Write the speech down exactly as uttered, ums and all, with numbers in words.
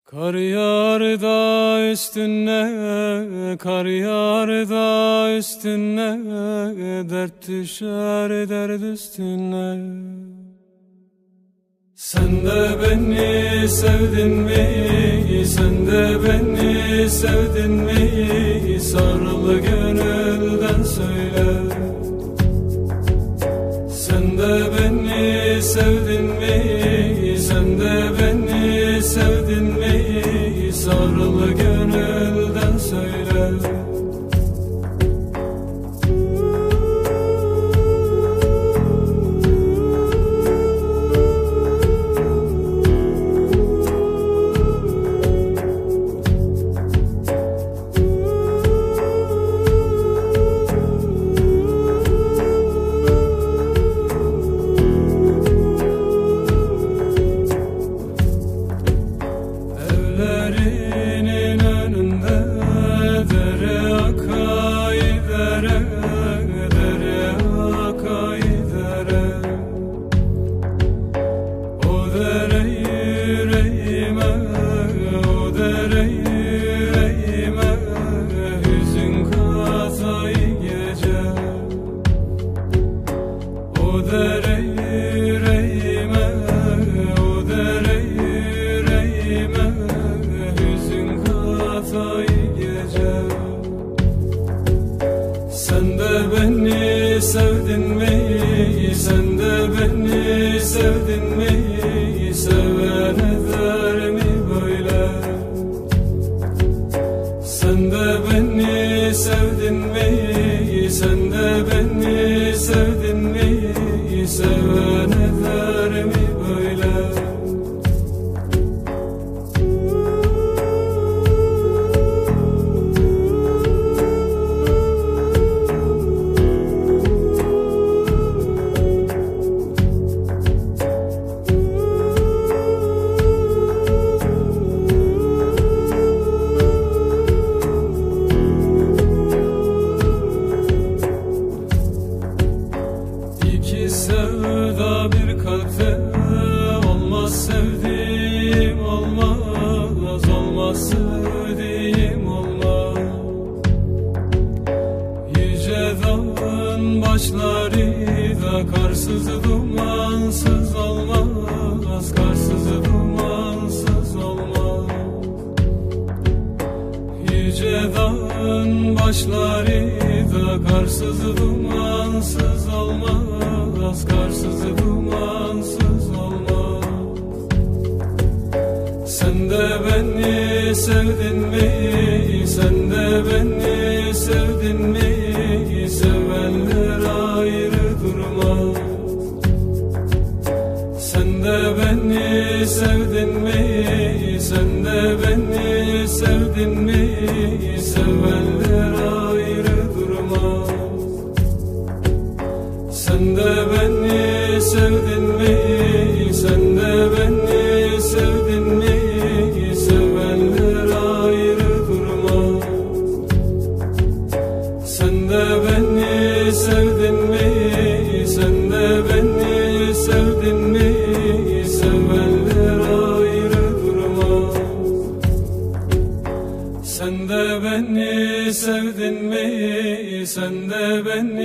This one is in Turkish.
Kar yağar da üstüne, kar yağar da üstüne, dert düşer dert üstüne. Sen de beni sevdin mi, sen de beni sevdin mi, sarıl gönülden söyle. Sen de beni sevdin mi, sen de beni sevdin mi, sarıl gönülden söyle. Evlerinin önünde dere akay dere, dere akay dere. O dere yüreğime, o dere yüreğime, hüzün katay gece. O dere yüreğime, o dere yüreğime, hüzün katay gece. Sen de beni sevdin mi, sen de beni sevdin mi, seven eder mi böyle? Sen de beni sevdin mi, sen de beni sevdin mi, seven eder mi böyle? İki sevda bir kalpte olmaz, sevdiğim olmaz, olmaz sevdiğim olmaz. Yüce dağın başları da karsız dumansız olmaz, karsız dumansız olmaz. Yüce dağın başları da karsız dumansız olmaz, karsız dumansız olmaz. Sen de beni sevdin mi, sen de beni sevdin mi, sevenler ayrı durmaz. Sen de beni sevdin mi, sen de beni sevdin mi, sevenler ayrı durmaz. Sen de beni sevdin mi, sen de beni sevdin mi, sevenler ayrı durmaz. Sen de beni sevdin mi, sen de beni sevdin mi, sevenler ayrı durmaz. Sen de beni sevdin mi, sen de beni